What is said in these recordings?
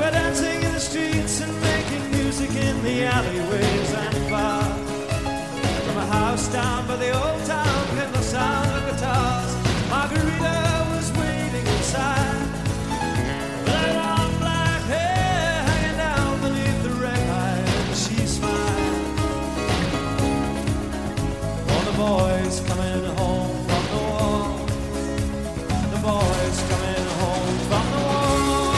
We're dancing in the streets and making music in the alleyways and bars. From a house down by the old town came the sound of guitars. Margarita was waiting inside, with her long black hair hanging down beneath the red light, and she smiled. All the boys coming home from the war, the boys coming home from the war.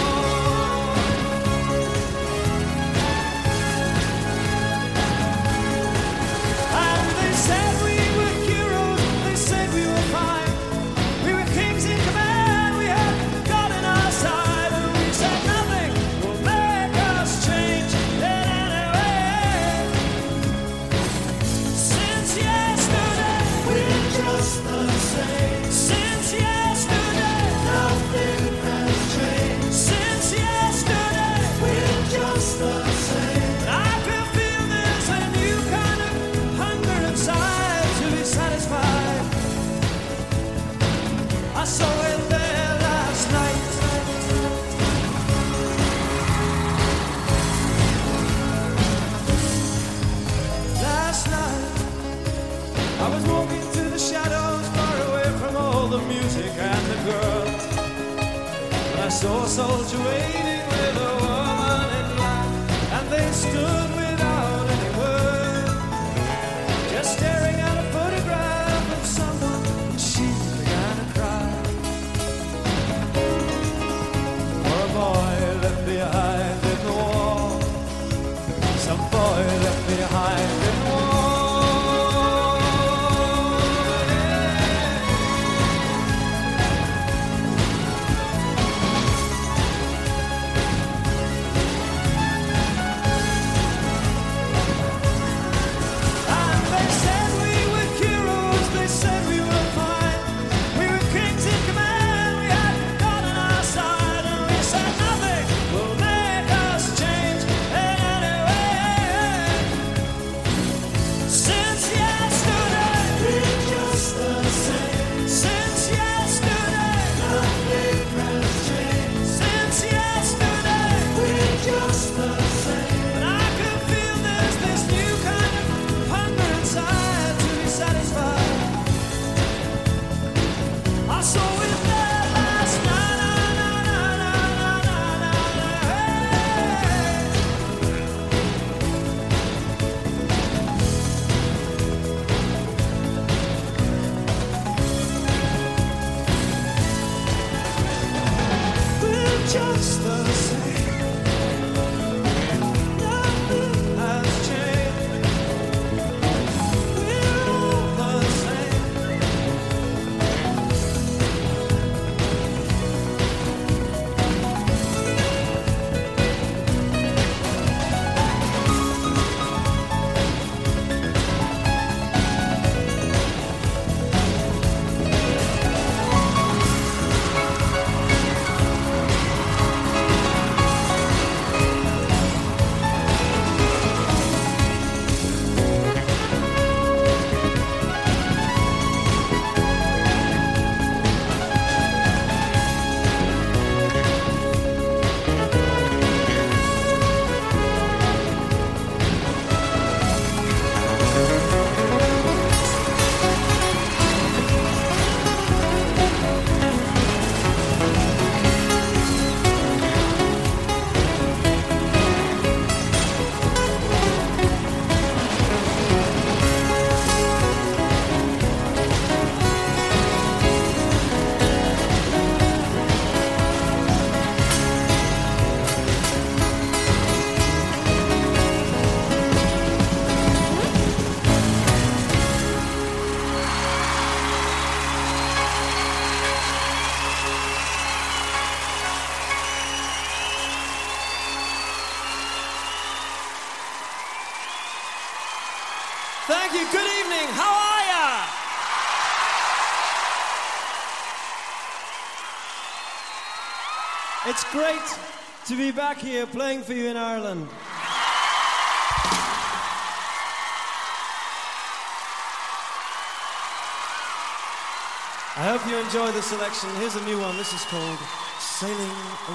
I saw a soldier waiting with a woman in line, and they stood without any word, just staring at a photograph of someone, and she began to cry. For a boy left behind in the war, some boy left behind in the war. Just the same, nothing has changed. We're all the same. Thank you. Good evening. How are ya? It's great to be back here playing for you in Ireland. I hope you enjoy the selection. Here's a new one. This is called Sailing Away.